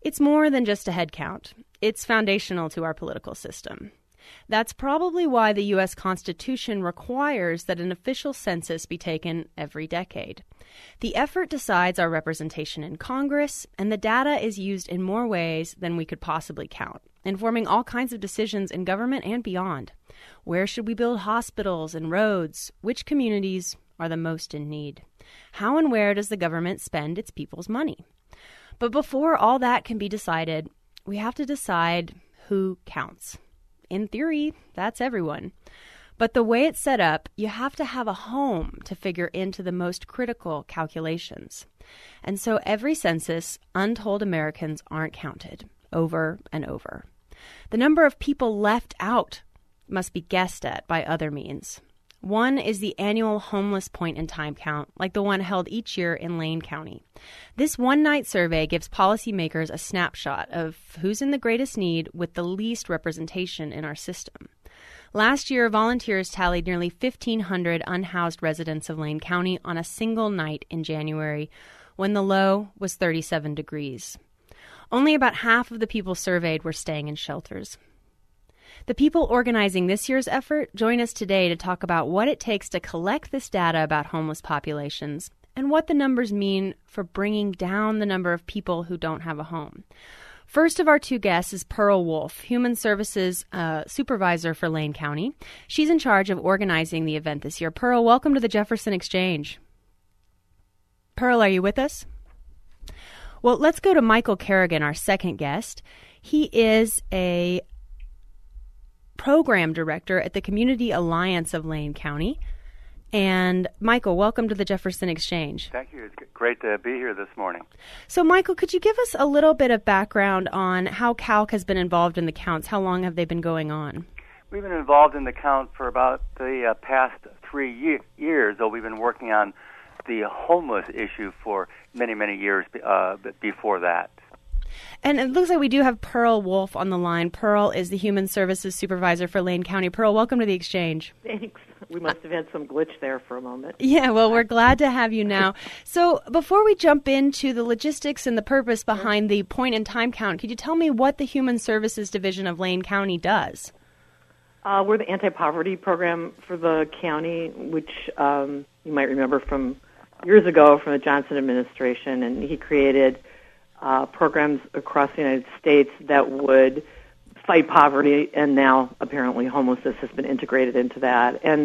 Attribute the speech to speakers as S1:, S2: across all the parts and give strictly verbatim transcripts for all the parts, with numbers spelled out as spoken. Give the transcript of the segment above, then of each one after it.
S1: It's more than just a head count. It's foundational to our political system. That's probably why the U S Constitution requires that an official census be taken every decade. The effort decides our representation in Congress, and the data is used in more ways than we could possibly count, informing all kinds of decisions in government and beyond. Where should we build hospitals and roads? Which communities are the most in need? How and where does the government spend its people's money? But before all that can be decided, we have to decide who counts. In theory, that's everyone. But the way it's set up, you have to have a home to figure into the most critical calculations. And so every census, untold Americans aren't counted over and over. The number of people left out must be guessed at by other means. One is the annual homeless point-in-time count, like the one held each year in Lane County. This one-night survey gives policymakers a snapshot of who's in the greatest need with the least representation in our system. Last year, volunteers tallied nearly fifteen hundred unhoused residents of Lane County on a single night in January, when the low was thirty-seven degrees. Only about half of the people surveyed were staying in shelters. The people organizing this year's effort join us today to talk about what it takes to collect this data about homeless populations and what the numbers mean for bringing down the number of people who don't have a home. First of our two guests is Pearl Wolf, Human Services uh, Supervisor for Lane County. She's in charge of organizing the event this year. Pearl, welcome to the Jefferson Exchange. Pearl, are you with us? Well, let's go to Michael Kerrigan, our second guest. He is a program director at the Community Alliance of Lane County. And Michael, welcome to the Jefferson Exchange.
S2: Thank you. It's great to be here this morning.
S1: So, Michael, could you give us a little bit of background on how CALC has been involved in the counts? How long have they been going on?
S2: We've been involved in the count for about the uh, past three ye- years, though we've been working on the homeless issue for many, many years uh, before that.
S1: And it looks like we do have Pearl Wolf on the line. Pearl is the Human Services Supervisor for Lane County. Pearl, welcome to the Exchange.
S3: Thanks. We must have had some glitch there for a moment.
S1: Yeah, well, we're glad to have you now. So before we jump into the logistics and the purpose behind the point-in-time count, could you tell me what the Human Services Division of Lane County does?
S3: Uh, we're the anti-poverty program for the county, which um, you might remember from years ago from the Johnson administration, and he created uh, programs across the United States that would fight poverty, and now apparently homelessness has been integrated into that. And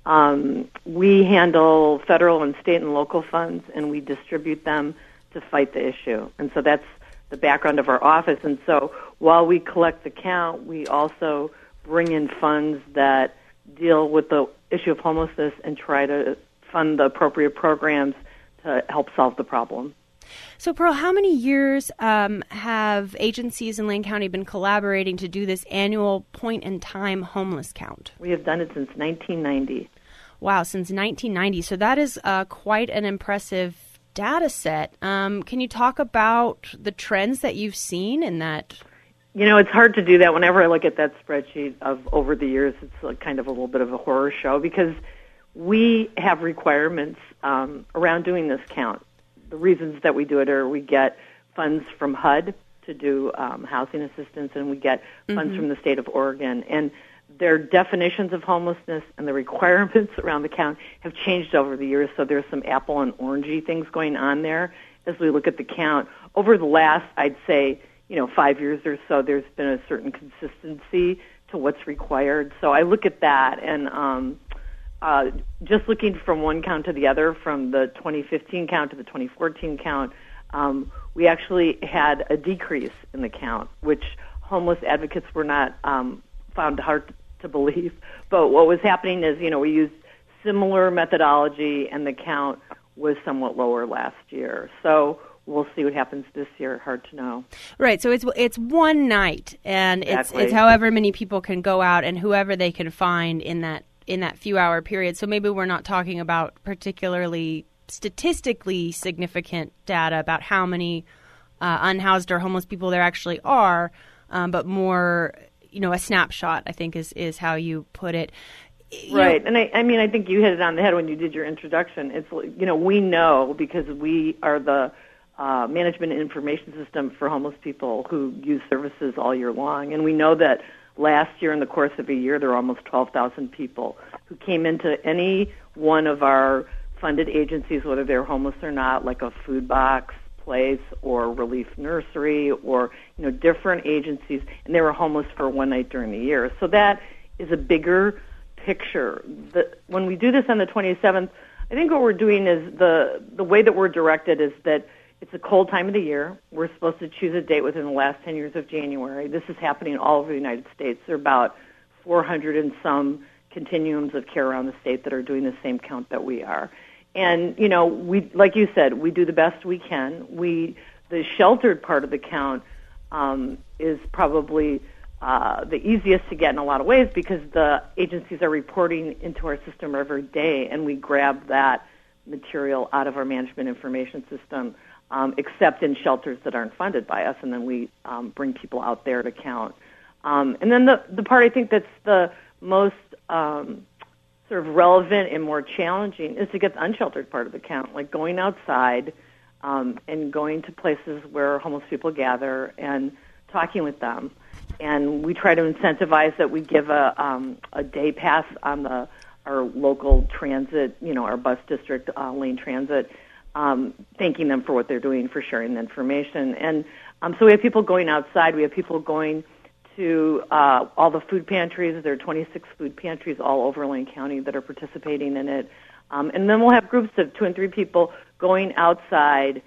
S3: um, we handle federal and state and local funds, and we distribute them to fight the issue. And so that's the background of our office. And so while we collect the count, we also bring in funds that deal with the issue of homelessness and try to fund the appropriate programs to help solve the problem.
S1: So, Pearl, how many years um, have agencies in Lane County been collaborating to do this annual point-in-time homeless count?
S3: We have done it since nineteen ninety.
S1: Wow, since nineteen ninety. So that is uh, quite an impressive data set. Um, can you talk about the trends that you've seen in that?
S3: You know, it's hard to do that. Whenever I look at that spreadsheet of over the years, it's like kind of a little bit of a horror show because we have requirements um, around doing this count. The reasons that we do it are we get funds from H U D to do um, housing assistance, and we get funds mm-hmm. from the state of Oregon. And their definitions of homelessness and the requirements around the count have changed over the years, so there's some apple and orangey things going on there as we look at the count. Over the last, I'd say, you know, five years or so, there's been a certain consistency to what's required. So I look at that, and um, uh, just looking from one count to the other, from the twenty fifteen count to the twenty fourteen count, um, we actually had a decrease in the count, which homeless advocates were not um, found hard to believe. But what was happening is, you know, we used similar methodology, and the count was somewhat lower last year. So we'll see what happens this year. Hard to know.
S1: Right. So it's it's one night, and
S3: exactly.
S1: it's it's however many people can go out and whoever they can find in that in that few hour period. So maybe we're not talking about particularly statistically significant data about how many uh, unhoused or homeless people there actually are, um, but more, you know, a snapshot, I think is, is how you put it. You
S3: right.
S1: know,
S3: and I, I mean, I think you hit it on the head when you did your introduction. It's, you know, we know because we are the uh, management information system for homeless people who use services all year long. And we know that last year, in the course of a year, there were almost twelve thousand people who came into any one of our funded agencies, whether they're homeless or not, like a food box place or relief nursery or, you know, different agencies, and they were homeless for one night during the year. So that is a bigger picture. The, when we do this on the twenty-seventh, I think what we're doing is the the way that we're directed is that it's a cold time of the year. We're supposed to choose a date within the last ten years of January. This is happening all over the United States. There are about four hundred and some continuums of care around the state that are doing the same count that we are. And, you know, we, like you said, we do the best we can. We, the sheltered part of the count um, is probably uh, the easiest to get in a lot of ways because the agencies are reporting into our system every day, and we grab that material out of our management information system, um, except in shelters that aren't funded by us, and then we um, bring people out there to count. Um, and then the, the part I think that's the most um, sort of relevant and more challenging is to get the unsheltered part of the count, like going outside um, and going to places where homeless people gather and talking with them. And we try to incentivize that we give a um, a day pass on the our local transit, you know, our bus district, uh, Lane Transit, um, thanking them for what they're doing, for sharing the information. And um, so we have people going outside. We have people going to uh, all the food pantries. There are twenty-six food pantries all over Lane County that are participating in it. Um, and then we'll have groups of two and three people going outside,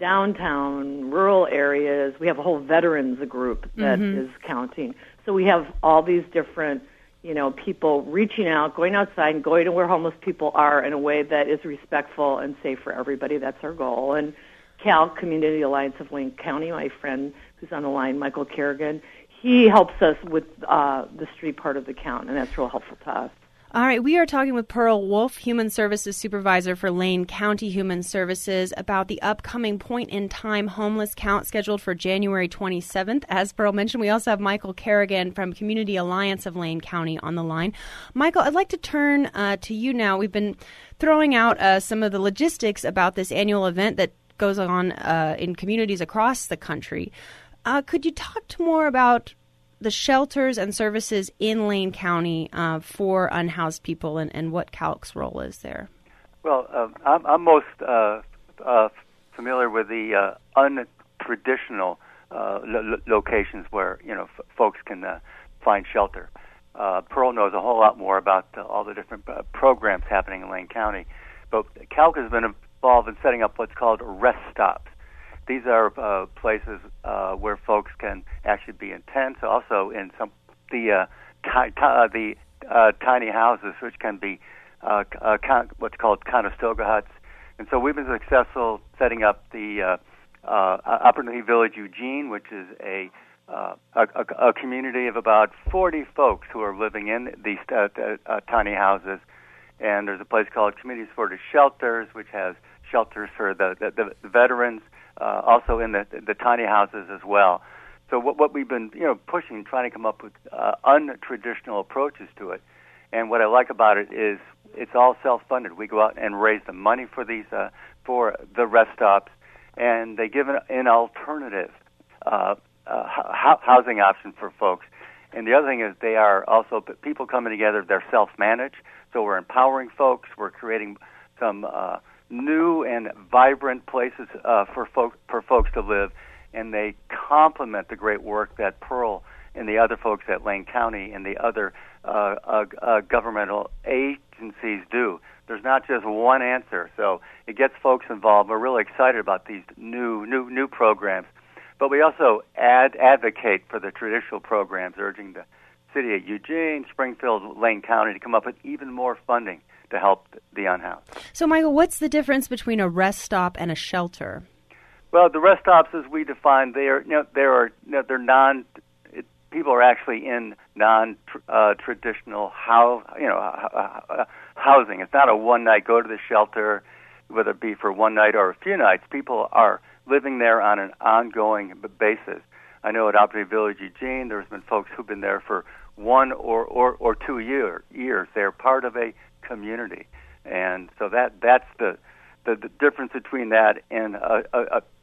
S3: downtown, rural areas. We have a whole veterans group that mm-hmm. is counting. So we have all these different, you know, people reaching out, going outside and going to where homeless people are in a way that is respectful and safe for everybody. That's our goal. And Cal, Community Alliance of Lane County, my friend who's on the line, Michael Kerrigan, he helps us with uh, the street part of the count, and that's real helpful to us.
S1: All right, we are talking with Pearl Wolf, Human Services Supervisor for Lane County Human Services, about the upcoming point-in-time homeless count scheduled for January twenty-seventh. As Pearl mentioned, we also have Michael Kerrigan from Community Alliance of Lane County on the line. Michael, I'd like to turn uh, to you now. We've been throwing out uh, some of the logistics about this annual event that goes on uh, in communities across the country. Uh, could you talk to more about the shelters and services in Lane County uh, for unhoused people and, and what CALC's role is there?
S2: Well, uh, I'm, I'm most uh, uh, familiar with the uh, untraditional uh, lo- locations where, you know, f- folks can uh, find shelter. Uh, Pearl knows a whole lot more about uh, all the different uh, programs happening in Lane County. But CALC has been involved in setting up what's called rest stops. These are uh, places uh, where folks can actually be in tents, also in some the uh, ti- ti- uh, the uh, tiny houses, which can be uh, uh, con- what's called Conestoga huts. And so we've been successful setting up the uh, uh, Opportunity Village Eugene, which is a, uh, a, a, a community of about forty folks who are living in these uh, uh, tiny houses. And there's a place called Communities for the Shelters, which has shelters for the, the, the veterans. Uh, also in the, the tiny houses as well. So what, what we've been, you know, pushing, trying to come up with uh, untraditional approaches to it. And what I like about it is it's all self-funded. We go out and raise the money for these, uh, for the rest stops, and they give an, an alternative uh, uh, ho- housing option for folks. And the other thing is they are also people coming together. They're self-managed, so we're empowering folks. We're creating some Uh, new and vibrant places uh, for folks for folks to live, and they complement the great work that Pearl and the other folks at Lane County and the other uh, uh, uh, governmental agencies do. There's not just one answer, so it gets folks involved. We're really excited about these new new new programs, but we also ad- advocate for the traditional programs, urging the city of Eugene, Springfield, Lane County to come up with even more funding to help the unhoused.
S1: So, Michael, what's the difference between a rest stop and a shelter?
S2: Well, the rest stops, as we define, they are, you know, they are, you know, they're non. It, people are actually in non-traditional uh, how, you know, uh, housing. It's not a one night go to the shelter, whether it be for one night or a few nights. People are living there on an ongoing basis. I know at Opportunity Village Eugene, there's been folks who've been there for one or or, or two year, years. They're part of a community, and so that that's the the, the difference between that and a, a,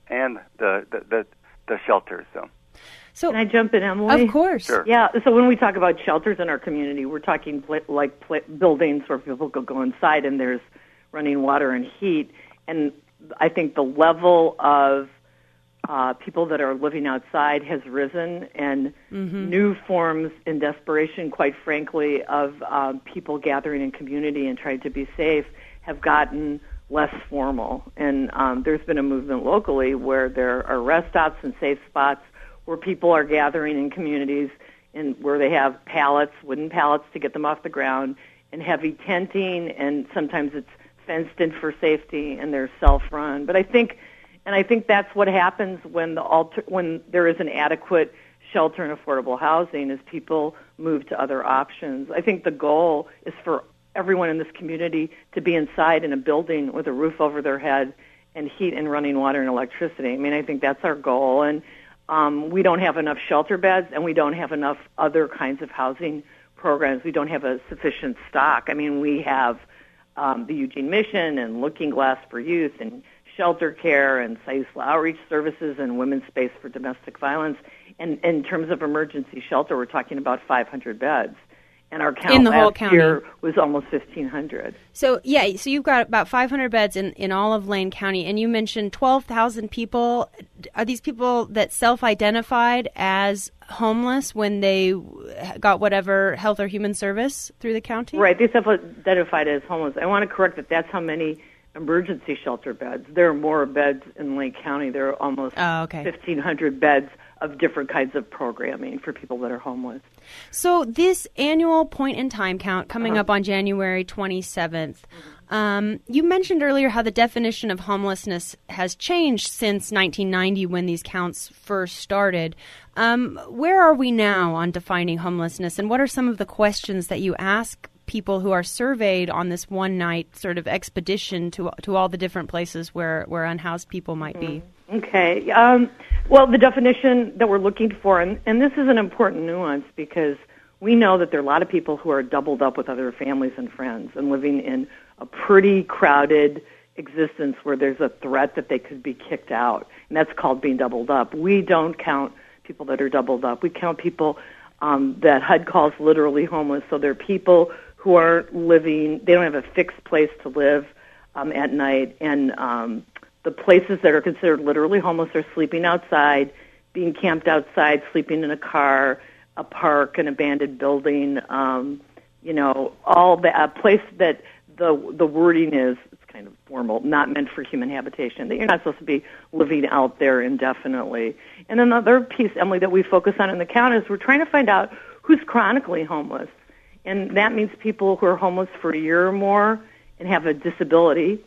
S2: and the the, the, the shelters. So.
S1: So,
S3: can I jump in, Emily?
S1: Of course.
S2: Sure.
S3: Yeah, so when we talk about shelters in our community, we're talking pl- like pl- buildings where people could go inside and there's running water and heat. And I think the level of uh, people that are living outside has risen, and mm-hmm. new forms in desperation, quite frankly, of um, people gathering in community and trying to be safe have gotten less formal. And um, there's been a movement locally where there are rest stops and safe spots where people are gathering in communities and where they have pallets, wooden pallets to get them off the ground, and heavy tenting, and sometimes it's fenced in for safety, and they're self-run. But I think, and I think that's what happens when the alter, when there is an adequate shelter and affordable housing, is people move to other options. I think the goal is for everyone in this community to be inside in a building with a roof over their head and heat and running water and electricity. I mean, I think that's our goal. And Um, we don't have enough shelter beds, and we don't have enough other kinds of housing programs. We don't have a sufficient stock. I mean, we have um, the Eugene Mission and Looking Glass for Youth and shelter care and Saisla Outreach Services and Women's Space for Domestic Violence. And in terms of emergency shelter, we're talking about five hundred beds. And our count
S1: in the whole
S3: last
S1: county.
S3: year was almost fifteen hundred.
S1: So, yeah, so you've got about five hundred beds in, in all of Lane County, and you mentioned twelve thousand people. Are these people that self-identified as homeless when they got whatever health or human service through the county?
S3: Right, they self-identified as homeless. I want to correct that that's how many emergency shelter beds. There are more beds in Lane County. There are almost
S1: oh, okay.
S3: fifteen hundred beds of different kinds of programming for people that are homeless.
S1: So this annual point-in-time count coming uh-huh. up on January twenty-seventh, mm-hmm. um, you mentioned earlier how the definition of homelessness has changed since nineteen ninety when these counts first started. Um, where are we now on defining homelessness, and what are some of the questions that you ask people who are surveyed on this one-night sort of expedition to to all the different places where, where unhoused people might be?
S3: Okay. Um, well, the definition that we're looking for, and, and this is an important nuance because we know that there are a lot of people who are doubled up with other families and friends and living in a pretty crowded existence where there's a threat that they could be kicked out, and that's called being doubled up. We don't count people that are doubled up. We count people um, that H U D calls literally homeless, so they're people who are living, they don't have a fixed place to live um, at night, and um, the places that are considered literally homeless are sleeping outside, being camped outside, sleeping in a car, a park, an abandoned building, um, you know, all the a place that the the wording is, it's kind of formal, not meant for human habitation, that you're not supposed to be living out there indefinitely. And then the other piece, Emily, that we focus on in the count is we're trying to find out who's chronically homeless. And that means people who are homeless for a year or more and have a disability,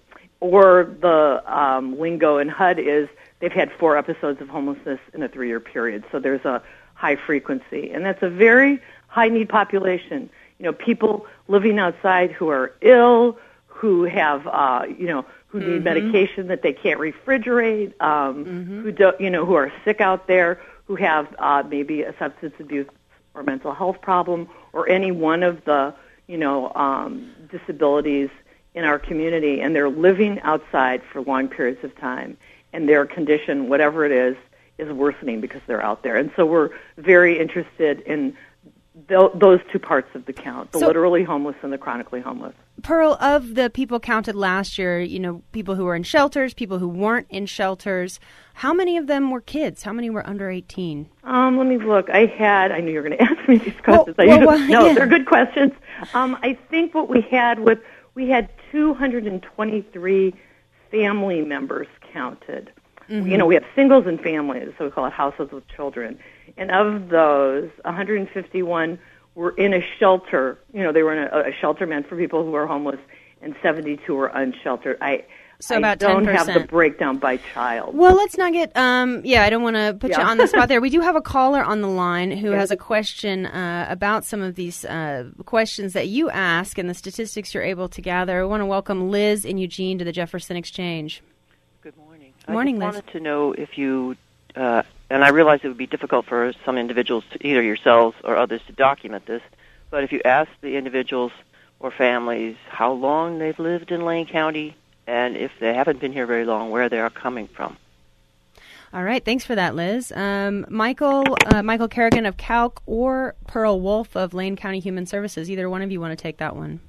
S3: or the um, lingo in H U D is they've had four episodes of homelessness in a three-year period. So there's a high frequency. And that's a very high-need population. You know, people living outside who are ill, who have, uh, you know, who need mm-hmm. medication that they can't refrigerate, um, mm-hmm. who don't, you know, who are sick out there, who have uh, maybe a substance abuse or mental health problem, or any one of the, you know, um, disabilities in our community, and they're living outside for long periods of time, and their condition, whatever it is, is worsening because they're out there. And so we're very interested in th- those two parts of the count, the so, literally homeless and the chronically homeless.
S1: Pearl, of the people counted last year, you know, people who were in shelters, people who weren't in shelters, how many of them were kids? How many were under eighteen?
S3: Um, let me look. I had, I knew you were going to ask me these questions.
S1: Well,
S3: I
S1: well, well,
S3: no,
S1: yeah.
S3: they're good questions. Um, I think what we had with, we had two hundred twenty-three family members counted. Mm-hmm. You know, we have singles and families, so we call it households with children. And of those, one hundred fifty-one were in a shelter. You know, they were in a, a shelter meant for people who are homeless, and seventy-two were unsheltered. I
S1: So
S3: I
S1: about
S3: don't
S1: ten percent.
S3: have the breakdown by child.
S1: Well, let's not get, um, yeah, I don't want to put
S3: yeah.
S1: you on the spot there. We do have a caller on the line who yeah. has a question uh, about some of these uh, questions that you ask and the statistics you're able to gather. I want to welcome Liz in Eugene to the Jefferson Exchange.
S4: Good morning.
S1: Good morning,
S4: I just
S1: Liz.
S4: wanted to know if you, uh, and I realize it would be difficult for some individuals, to, either yourselves or others, to document this, but if you ask the individuals or families how long they've lived in Lane County, and if they haven't been here very long, where they are coming from.
S1: All right, thanks for that, Liz. Um, Michael, uh, Michael Kerrigan of Calc or Pearl Wolf of Lane County Human Services. Either one of you want to take that one?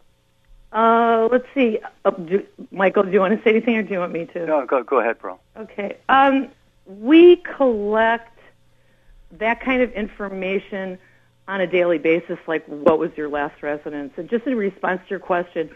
S3: Uh, let's see. Oh, do, Michael, do you want to say anything, or do you want me to?
S2: No, go go ahead, Pearl.
S3: Okay. Um, we collect that kind of information on a daily basis, like what was your last residence. And just in response to your question,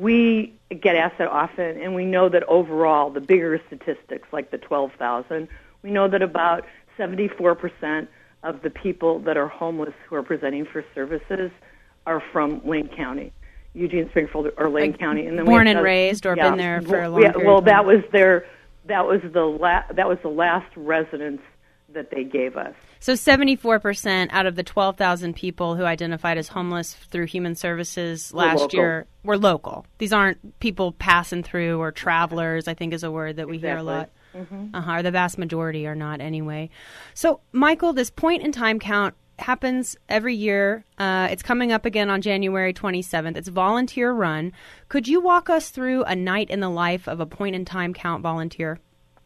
S3: we get asked that often, and we know that overall, the bigger statistics, like the twelve thousand, we know that about seventy-four percent of the people that are homeless who are presenting for services are from Lane County, Eugene, Springfield, or Lane
S1: like
S3: County. And then
S1: born
S3: we
S1: and
S3: have,
S1: raised or
S3: yeah,
S1: been there for a long
S3: yeah,
S1: period
S3: well,
S1: of time.
S3: that was their, that was the la- that was the last residence that they gave us.
S1: So seventy-four percent out of the twelve thousand people who identified as homeless through Human Services last
S3: local.
S1: year were local. These aren't people passing through or travelers, I think is a word that we
S3: Exactly.
S1: hear a lot.
S3: Mm-hmm.
S1: Uh-huh, or the vast majority are not anyway. So, Michael, this point-in-time count happens every year. Uh, it's coming up again on January twenty-seventh. It's volunteer run. Could you walk us through a night in the life of a point-in-time count volunteer?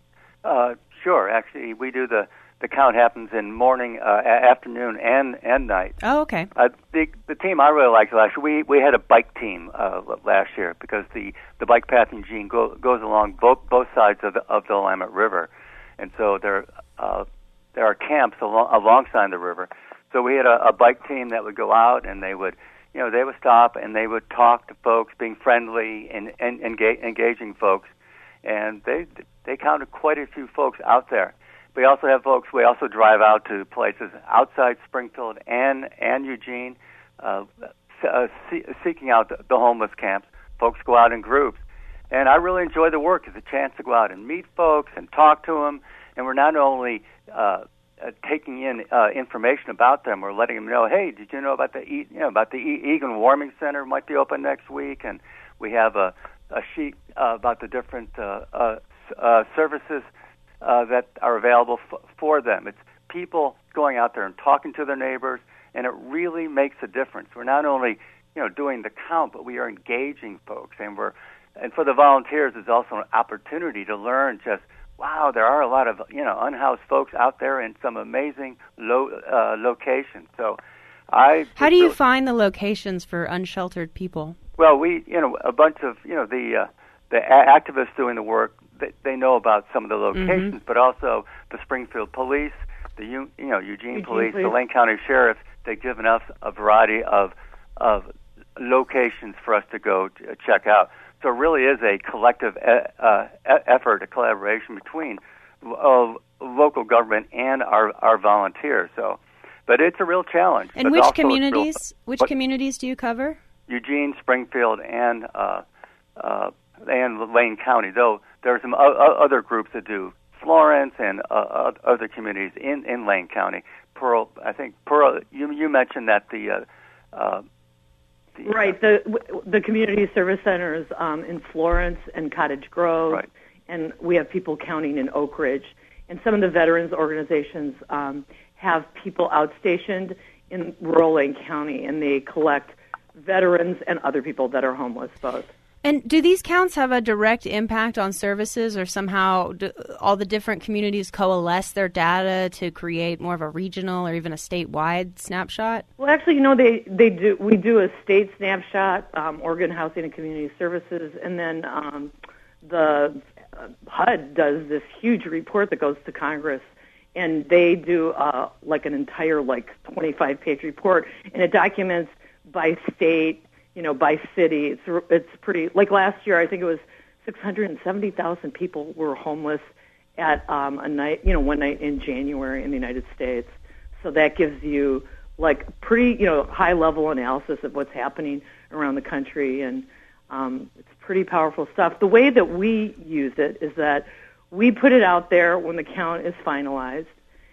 S2: Uh, sure. Actually, we do the the count happens in morning, uh, afternoon, and and night.
S1: Oh, okay.
S2: Uh, the the team I really liked last year, we we had a bike team uh, last year because the, the bike path in Eugene go, goes along both both sides of the of the Willamette River, and so there uh, there are camps along, alongside the river. So we had a, a bike team that would go out, and they would you know they would stop and they would talk to folks, being friendly and, and engage, engaging folks, and they they counted quite a few folks out there. We also have folks, we also drive out to places outside Springfield and, and Eugene, uh, uh, see, seeking out the, the homeless camps. Folks go out in groups. And I really enjoy the work. It's a chance to go out and meet folks and talk to them. And we're not only uh, uh, taking in uh, information about them, we're letting them know, hey, did you know about the e- you know about the e- Egan Warming Center might be open next week? And we have a, a sheet uh, about the different uh, uh, uh, services Uh, that are available f- for them. It's people going out there and talking to their neighbors, and it really makes a difference. We're not only, you know, doing the count, but we are engaging folks, and we're, and for the volunteers, it's also an opportunity to learn just, wow, there are a lot of, you know, unhoused folks out there in some amazing low uh, locations. So, I.
S1: How do you really find the locations for unsheltered people?
S2: Well, we, you know, a bunch of, you know, the uh, the a- activists doing the work. They know about some of the locations, mm-hmm. but also the Springfield Police, the you know Eugene, Eugene Police, Police, the Lane County Sheriff. They've given us a variety of of locations for us to go to check out. So it really is a collective uh, effort, a collaboration between uh, local government and our, our volunteers. So, but it's a real challenge.
S1: And which communities? Real, which communities do you cover?
S2: Eugene, Springfield, and uh, uh, and Lane County. Though there are some o- other groups that do Florence and uh, other communities in, in Lane County. Pearl, I think Pearl. You you mentioned that the. Uh, uh, The,
S3: right, the the community service centers um, in Florence and Cottage Grove,
S2: right.
S3: And we have people counting in Oak Ridge, and some of the veterans organizations um, have people outstationed in rural Lane County, and they collect veterans and other people that are homeless both.
S1: And do these counts have a direct impact on services, or somehow do all the different communities coalesce their data to create more of a regional or even a statewide snapshot?
S3: Well, actually, you know, they, they do. We do a state snapshot, um, Oregon Housing and Community Services, and then um, the uh, H U D does this huge report that goes to Congress, and they do uh, like an entire like twenty-five page report, and it documents by state, you know, by city. It's it's pretty, like last year, I think it was six hundred seventy thousand people were homeless at um, a night, you know, one night in January in the United States. So that gives you like pretty, you know, high level analysis of what's happening around the country, and um, it's pretty powerful stuff. The way that we use it is that we put it out there when the count is finalized,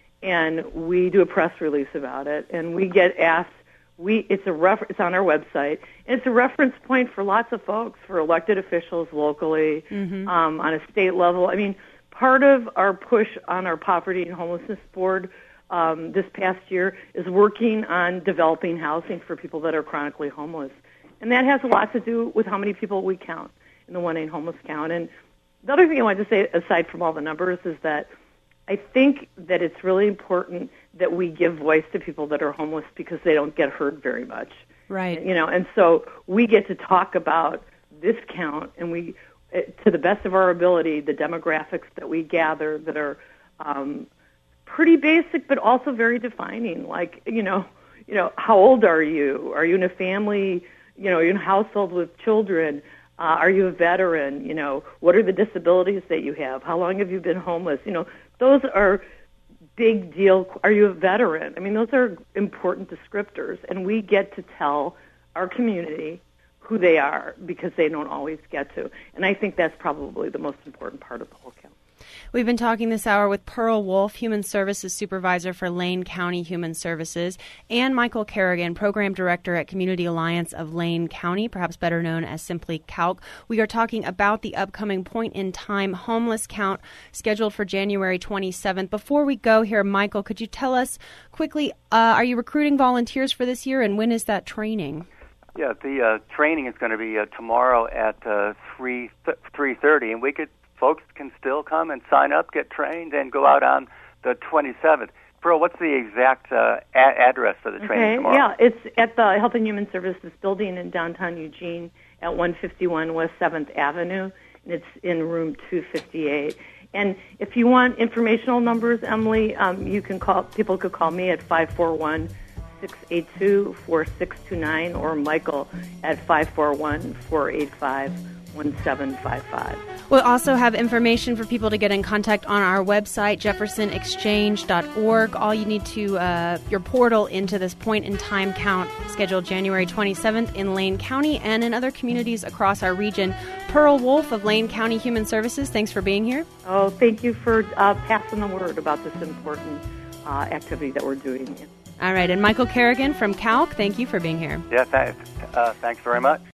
S3: and we do a press release about it, and we get asked. We it's a ref, it's on our website, and it's a reference point for lots of folks, for elected officials locally, mm-hmm. um, on a state level. I mean, part of our push on our Poverty and Homelessness Board um, this past year is working on developing housing for people that are chronically homeless, and that has a lot to do with how many people we count in the one eight homeless count. And the other thing I wanted to say, aside from all the numbers, is that I think that it's really important that we give voice to people that are homeless because they don't get heard very much.
S1: Right.
S3: You know, and so we get to talk about this count, and we, to the best of our ability, the demographics that we gather that are um, pretty basic, but also very defining. Like, you know, you know, how old are you? Are you in a family? You know, are you in a household with children? Uh, are you a veteran? You know, what are the disabilities that you have? How long have you been homeless? You know, those are big deal. Are you a veteran? I mean, those are important descriptors, and we get to tell our community who they are because they don't always get to. And I think that's probably the most important part of the whole count.
S1: We've been talking this hour with Pearl Wolf, Human Services Supervisor for Lane County Human Services, and Michael Kerrigan, Program Director at Community Alliance of Lane County, perhaps better known as simply CALC. We are talking about the upcoming point-in-time homeless count scheduled for January twenty-seventh. Before we go here, Michael, could you tell us quickly, uh, are you recruiting volunteers for this year, and when is that training?
S2: Yeah, the uh, training is going to be uh, tomorrow at uh, three thirty, and we could folks can still come and sign up, get trained, and go out on the twenty-seventh. Pearl, what's the exact uh, a- address for the training
S3: okay.
S2: tomorrow?
S3: Yeah, it's at the Health and Human Services building in downtown Eugene at one fifty-one West seventh Avenue, and it's in room two fifty-eight. And if you want informational numbers, Emily, um, you can call. People could call me at five four one, six eight two, four six two nine or Michael at five four one, four eight five, one seven five five.
S1: We'll also have information for people to get in contact on our website, jefferson exchange dot org. All you need to, uh, your portal into this point-in-time count scheduled January twenty-seventh in Lane County and in other communities across our region. Pearl Wolf of Lane County Human Services, thanks for being here.
S3: Oh, thank you for uh, passing the word about this important uh, activity that we're doing.
S1: All right, and Michael Kerrigan from CALC, thank you for being here.
S2: Yeah, th- uh, thanks very much.